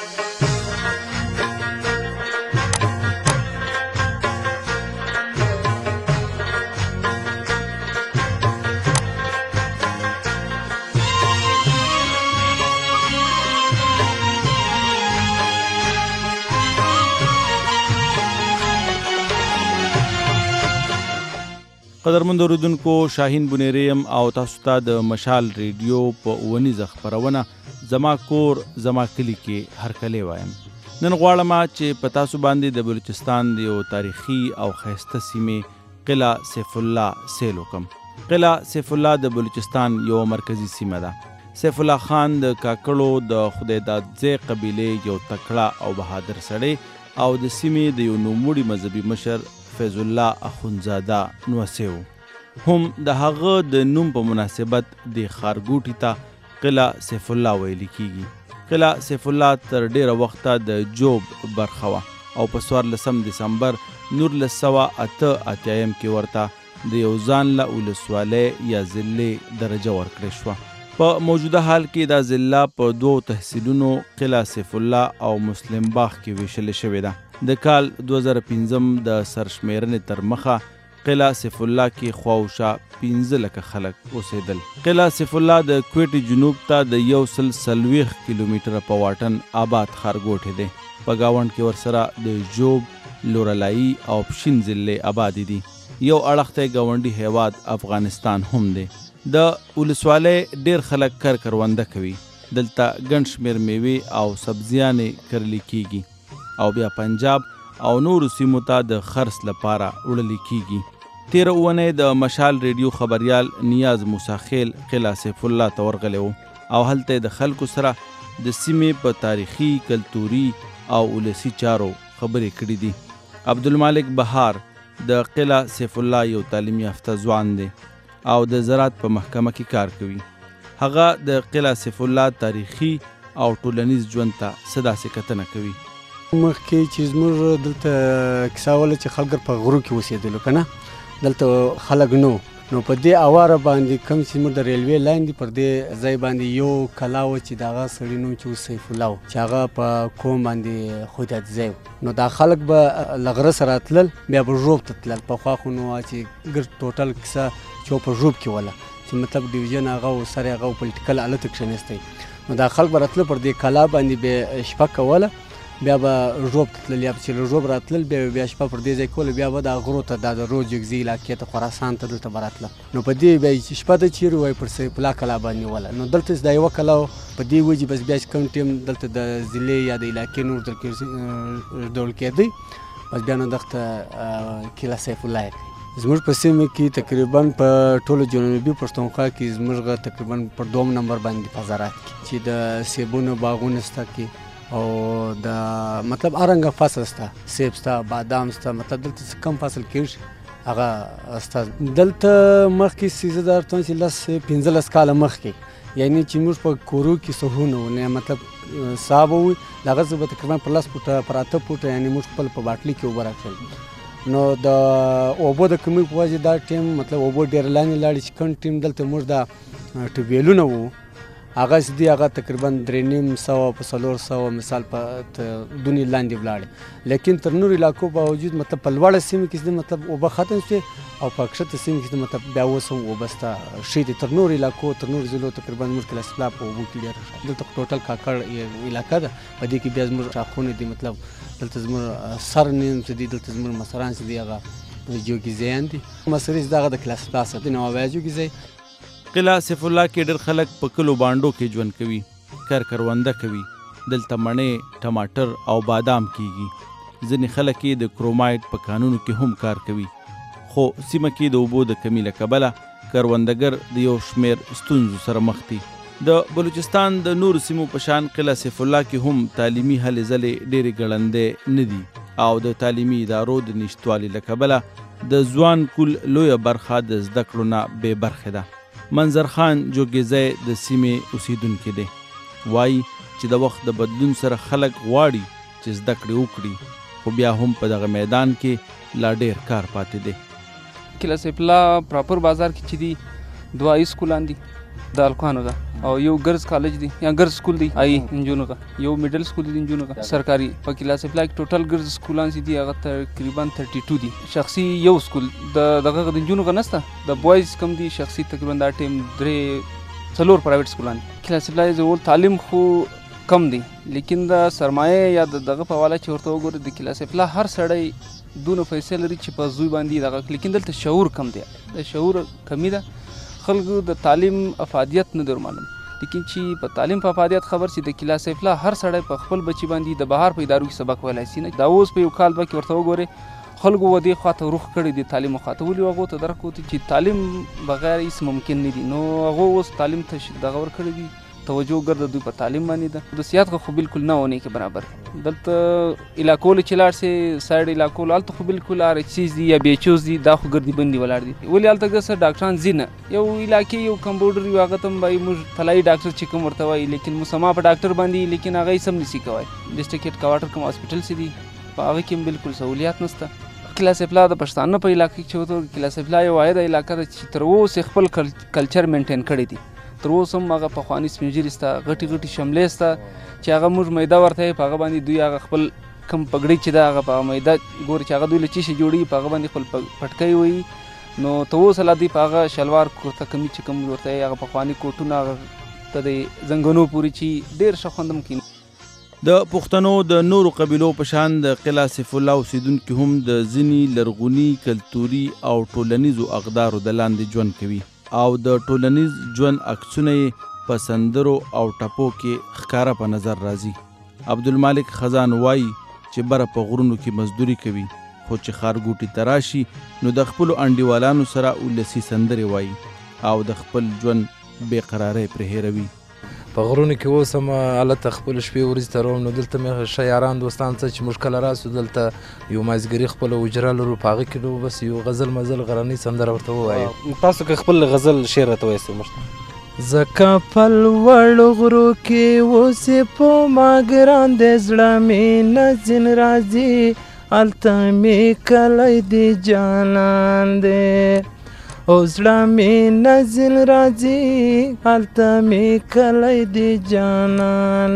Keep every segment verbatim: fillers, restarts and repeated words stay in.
قدرمند اوریدونکو، شاهین بنیریم او تاسو ته د مشال ریډیو په اونیزه خپرونه زما کور زما کلی کې هرکلی وایم. نن غواړم چې په تاسو باندې د بلوچستان د یو تاریخي او ښایسته سیمې قلعه سیف الله سیل وکم. قلعه سیف الله د بلوچستان یو مرکزی سیمه ده. سیف الله خان د کاکړو د خدای دادزی قبیلې یو تکړه او بهادر سړی او د سیمې د یو نوموړي مذهبي مشر فیض الله اخونزاده نوسی و. هم د هغه د نوم په مناسبت د ښارګوټي ته قلعه سیف الله ویل کیږي. قلعه سیف الله تر ډیره وخته د جوب برخه وه او په څوارلسم دسمبر نولس سوه اته اتیایم کې ورته د یو ځان له ولسوالۍ یا ضلعې درجه ورکړې شوه. په موجوده حال کې دا ضلع په دوو تحصیلونو قلعه سیف الله او مسلم باغ کې ویشلې شوې ده. د کال دوه زره پنځم د سرشمیرنې تر مخه قلعه سیف الله کې خواوشا پنځه لکه خلک اوسېدل. قلعه سیف الله د کویټې جنوب ته د یو سل څلوېښت کیلومتره په واټن آباد ښارګوټی دی. په ګاونډ کې ورسره د ژوب، لورلایي او پښین ضلعې آبادې دي. یو اړخ ته ګاونډي هیواد افغانستان هم دی. د ولسوالۍ ډیر خلک کر کرونده کوي. دلته ګڼ شمېر میوې او سبزیانې کرلې کیږي او بیا پنجاب او نورو سیمو ته د خرڅ لپاره وړل کیږي. تیره اونۍ د مشال ریډیو خبریال نیاز موسی خیل قلعه سیف الله ته ورغلی و او هلته د خلکو سره د سیمې په تاریخي، کلتوري او ولسي چارو خبرې کړي دي. عبدالمالک بهار د قلعه سیف الله یو تعلیم یافته ځوان دی او د زراعت په محکمه کې کار کوي. هغه د قلعه سیف الله تاریخي او ټولنیز ژوند ته څه داسې کتنه کوي. مخکې چې زموږ دلته کیسه وله چې خلک په غرو کې اوسېدلو که نه، دلته خلک نو نو په دې اواره باندې کوم چې زموږ د ریلوې لاین دی پر دې ځای باندې یو کلا و چې د هغه سړي نوم چې و سیف الله و چې هغه په کوم باندې خودادزی و. نو دا خلک به له غره سره تلل، بیا به ژوب ته تلل. پخوا خو نو چې ګرد ټوټل کیسه چې په ژوب کې وله چې مطلب ډیویژن هغه و سر هغه و پولیټیکل حالت کښېنستی. نو دا خلک به راتله پر دې کلا باندې به شپه کوله، بیا به ژوب ته تلل، یا چې له ژوب راتلل بیا بیا شپه پر دې ځای کوله، بیا به دا غرو ته دا د روجګزي علاقې ته خراسان ته دلته به راتله. نو په دې بیا چې شپه ته چیرې وای پر سیف الله کلا باندې وله. نو دلته دا یوه کلا و په دې وجې بس بیا چې کوم ټیم دلته د ضلعې یا د علاقې نور ډول کېدی، بس بیا نو دغه قلعه سیف الله یې زموږ په سیمه کې تقریبا په ټولو جنوبي پښتونخوا کې زموږ تقریبا په دوم نمبر باندې په زراعت کې چې د سیبونو باغونه شته کې او د مطلب هر رنګه فصل شته، سیب شته، بادام شته، مطلب دلته څه کم فصل کېږي هغه شته. دلته مخکې چې زه درته وایم چې لس پنځلس کاله مخکې یعنې چې موږ په کورو کې سهونه و نه مطلب سا به وي د هغه څه به تقریبا پر لس فوټه پر اته فوټه یعنې موږ خپل په باټلي کې اوبه راکړل. نو د اوبو د کمۍ په وجې دا ټیم مطلب اوبو ډېر لاندې لاړې چې کوم ټیم دلته موږ دا ټوبیلونه وو هغه چې دي هغه تقریبا درې نیم سوه په څلور سوه مثال په دونې لاندې ولاړې. لیکن تر نورو علاقو باوجود مطلب په لوړه سیمه کې چې مطلب اوبه ختم شوې او په کښته سیمه کې مطلب بیا اوس هم اوبه شته ښې دي. تر نورو علاقو تر نورو ضلعو تقریبا زموږ قلعه سیف الله په اوبو کې ډېره ښه. دلته ټوټل کاکړ علاقه ده، په دې کې بیا زموږ شاخونه دي، مطلب دلته زموږ سر نیم چې دي، دلته زموږ مشران چې دي هغه جوګیزیان دي. مصري چې دغه د قلعه سیف الله څخه دي نو هغه جوګیزی. قلعه سیف الله کې ډېر خلک په کلو بانډو کې ژوند کوي، کر کرونده کوي. دلته مڼې، ټماټر او بادام کیږي. ځینې خلک یې د کرومایډ په کانونو کې هم کار کوي. خو سیمه کې د اوبو د کمي له کبله کروندګر د یو شمېر ستونزو سره مخ دي. د بلوچستان د نورو سیمو په شان قلعه سیف الله کې هم تعلیمي هلې ځلې ډېرې ګړندې نه دي او د تعلیمي ادارو د نشتوالي له کبله د ځوان کول لویه برخه د زده کړو نه بې برخې ده. منظر خان جوګیزی د سیمې اوسیدونکی دی. وایي چې د وخت د بدلون سره خلک غواړي چې زده کړې وکړي، خو بیا هم په دغه میدان کې لا ډېر کار پاتې دی. قلعه سیف الله پراپر بازار کې چې دي دوه های سکولان دي د الکوانو ده او یو ګرز کالج دی یا ګرز سکول دی آی انجونو کا یو میډل سکول دی انجونو کا سرکاري په کلاس اف لایک ټوټل ګرز سکولان سي دي هغه تقریبا باتیس دي شخصي یو سکول د دغه د انجونو کا نسته د بوایز کم دي شخصي تقریبا دا ټیم درې څلور پرایویټ سکولان کلاس اف لایک زول تعلیم خو کم دی لیکن د سرمایه یا دغه په حواله چې ورته وګوره د کلاس اف لایک هر سړی دونه پیسې لري چې په زوی باندې دغه لیکن دلته شعور کم دی د شعور کمی ده خلکو د تعلیم افادیت نه در معلوم لیکن چې په تعلیم په افادیت خبر سي د کلاس افلا هر سړی په خپل بچی باندې د بهار په ادارو کې سبق ویلای سي نه دا اوس په یو کال کې ورته وګوره خلکو ودی خواته روخ کړی دی تعلیم خواته ولي هغه ته درکو چې تعلیم بغیر هیڅ ممکن نه دي نو هغه اوس تعلیم ته دغه ور کړی دی توجه ګرځي دوی په تعلیم باندې ده د سیاست خو بالکل نه ونی کې برابر دلته علاقو له چلار سي سایډ علاقو له خو بالکل ار چیز دی یا بي چوز دی دا خو ګرځي بندي ولاړ دي ولې الته د سر ډاکټران زینه یو علاقې یو کمپاوډر یو هغه تم بای موږ تلای ډاکټر چې کوم ورته وای لیکن مسما په ډاکټر باندې لیکن هغه سم نسی کوي ډیسټریکټ کواټر کوم هاسپټل سي دي په هغه کې بالکل سہولیات نشته کلاس اف لا د پښتانه په علاقې کې چوتو کلاس اف لا یو واحد علاقې چې تر اوسه خپل کلچر مینټین کړی دي تر اوسه هم هغه پخواني سپین ږیري سته غټي غټي شملې سته چې هغه موږ میده ورته په هغه باندې دوی هغه خپل کم پګړی چې دا هغه په میده ګوري چې هغه دوی له چی شي جوړي په هغه باندې خپل پټکۍ وي نو ته اوس لا دی په هغه شلوار کوته کمی چې کم ورته هغه پخواني کوټونه ته د زنګونو پوری چې ډیر شخوندم کین د پښتنو د نورو قبیلو په شان د قلعه سیف الله اوسیدونکي هم د ځینې لرغوني کلتوري او ټولنیزو اقدارو د لاندې ژوند کوي او د ټولنیز ژوند عکسونه یې په سندرو او ټپو کې ښکاره په نظر راځي عبدالمالک خزان وایي چې بره په غرونو کې مزدوري کوي خو چې ښارګوټي ته راشي نو د خپلو انډیوالانو سره ولسي سندرې وایي او د خپل ژوند بېقرارۍ پرې هېروي په غرونو کې اوس هم هلته خپل شپې ورځې ته روم نو دلته مې ښه یاران دوستان څه چې موږ کله راسو دلته یو مازدیګري خپله حجره لرو په هغه کې نو بس یو غزل مزل غرنۍ سندره ورته ووایو تاسو که خپل غزل شعر راته وایاستئ موږ زکه په لوړو غرو کې اوسې په ما ګران دی زړه مې نه ځین راځي هلته مې کلی دی جانان دی او زړه مې نه ځین راځي هلته مې کلی دی جانان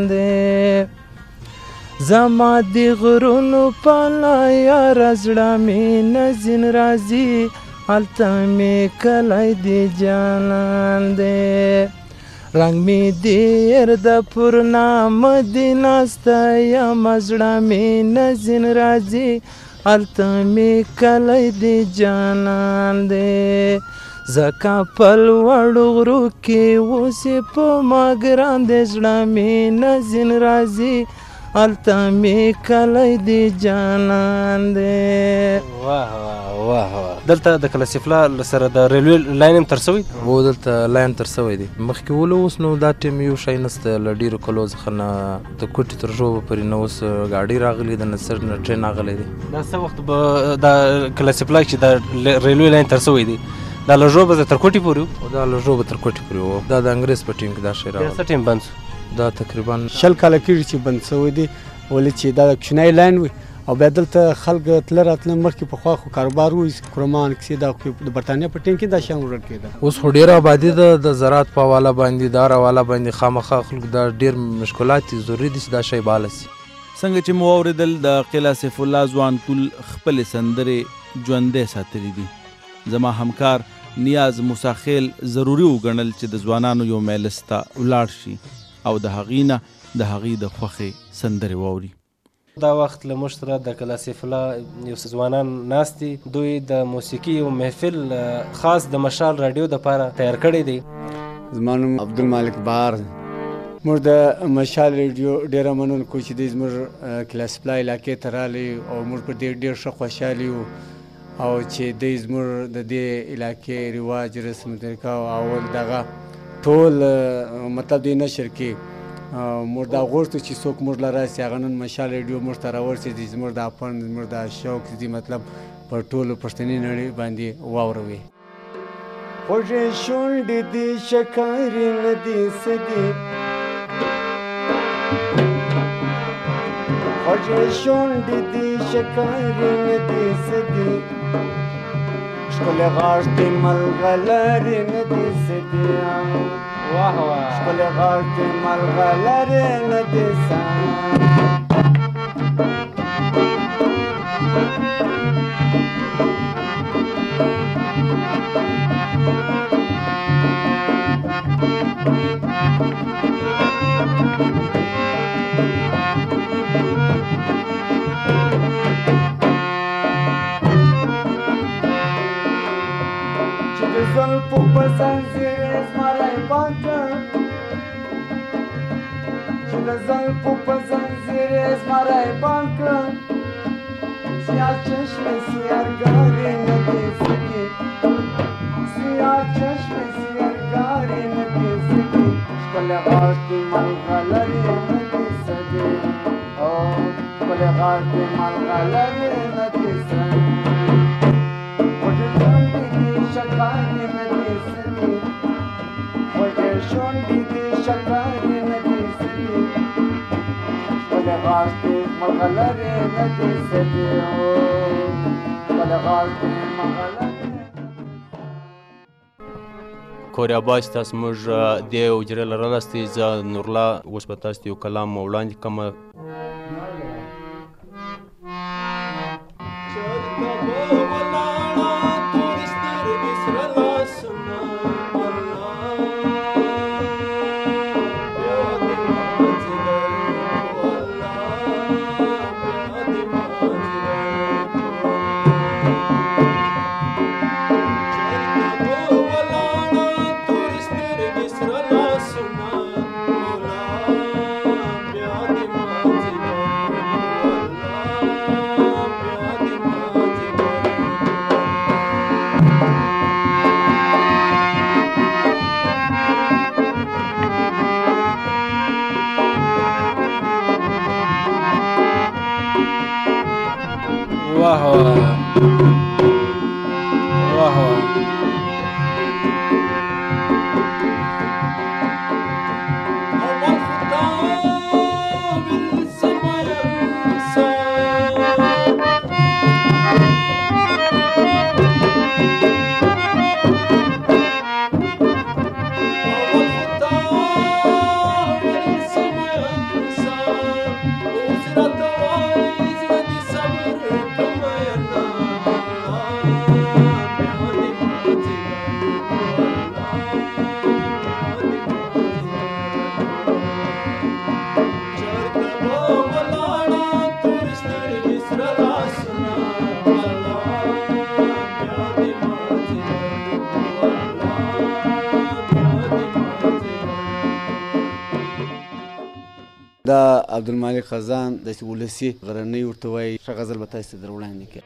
دی زما د غرونو پالا یاره زړه مې نه ځین راځي هلته مې کلی دی جانان دی رنګ مې دیر د پورنامه دی ناسته یم زړه مې نه ځین راځي هلته مې کلی دی جانان دی ځکه په لوړو غرو کې اوسې په ما ګران دی زړه مې نه ځین راځي هلته مې کلی دی جانان دی واه واه واه دلته د کلاس افلا سره د ریلوې لاین هم تر سوی و دلته لاین تر سوی دی مخکې ولو اوس نو دا ټیم یو شی نسته له ډېرو کلو څخه نه د کوټې تر ژوبه پورې نه اوس ګاډي راغلي د نصر نه ټرین راغلی دی دا څه وخت به دا کلاس افلا چې د ریلوې لاین تر سوی دی دا له ژوبه تر کوټې پورې و دا له ژوبه تر کوټې پورې و دا د انګریز په ټیم کې دا شی راغلی څه ټیم بند شو دا تقریبا شل کاله کېږي چې بند سوی دی ولې چې دا کوچنی لاین وي او بیا دلته خلک تله راتله مخکې پخوا خو کاروبار وي کرمان کیسې دا د برطانیه په ټیم کې دا شیان وړل کېده اوس خو ډېره آبادي ده د زراعت په حواله باندې د هر حواله باندې خامخا خلکو دا ډېر مشکلات دي ضروري دي چې دا شی بحاله سي څنګه چې مو واورېدل د قلعه سیف الله ځوان کول خپلې سندرې ژوندۍ ساتلي دي زما همکار نیاز موساخیل ضروري وګڼل چې د ځوانانو یو مجلس ته ولاړ شي او د هغې نه د هغې د خوښې سندرې واوري دا وخت له موږ سره د کلاس افلا یو څه ځوانان ناست دي دوی د موسیقي یو محفل خاص د مشال راډیو دپاره تیار کړی دی زما نوم عبدالمالک بهار موږ د مشال راډیو ډېره مننه کوو چې دوی زموږ کلاس افلا علاقې ته راغلي او موږ په دې ډېر ښه خوشحال یو او چې دوی زموږ د دې علاقې رواج رسم طریقه او اول دغه ټول مطلب دوی نشر کړي موږ دا غوښتو چې څوک موږ له راسي هغه نن مشال ریډیو موږ ته راورسېدي زموږ دا فن زموږ دا شوق دي مطلب په ټولو پښتني نړۍ باندې واوروي خوږې شونډې دي شکاري نه دي څه دي خوږې شونډې دي شکاري نه دي څه دي ښکلې غاښ دي ملغلرې نه دي څه دي واه واه ښکلې غاټې ملغلرې نه دې سم چې د زلفو په زنځیر یې زمری بند کړ چې د زلفو په زنځیر یې زمری بند کړ سیاه چشمې سیارګارې نه دې سکې سیاه چشمې سیارګارې نه دې سکې ښکلې غاټې ملغلرې نه دې سکې او ښکلې غاټې ملغلرې نه دې سکې وږې شونډې دې شکارې نه دې سکې وږې شونډې دې شکارې نه دې سکې ښکلې غاټې ملغلرې نه دې سکې او ښکلې غاټې ملغلرې کوریا باز تاسو موږ د حجرې لرلاستی زه نورلا اوس به تاسو ته یو کلام وړاندې کوم واه واه واه واه دا عبدالمالک خزان داسې ولسي غرنۍ ورته وایي ښه غزل به تاسو ته در وړاندې کړم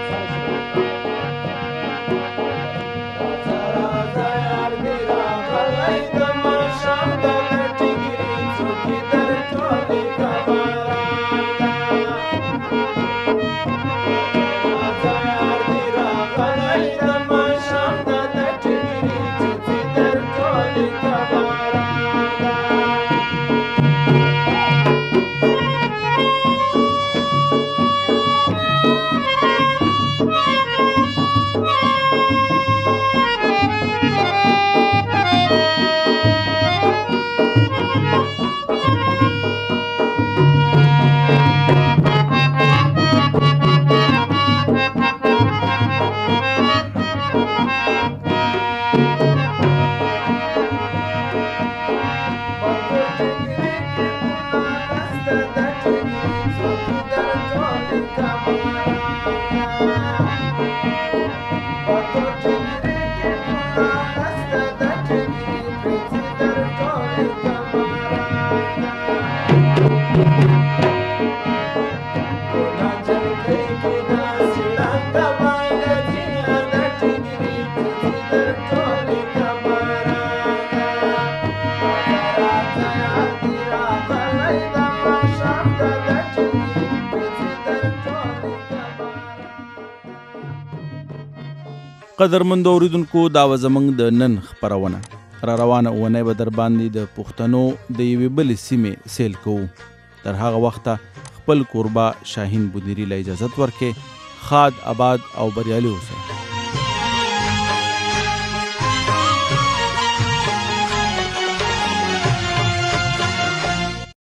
قدرمند اوریدونکو دا و زموږ د نن خپرونه را روانه اونۍ به در باندې د پښتنو د یوې بلې سیمې سیل کوو. تر هغه وخته خپل کوربه شاهین بونیري له اجازت ورکې. خاد آباد او بریالي اوسئ.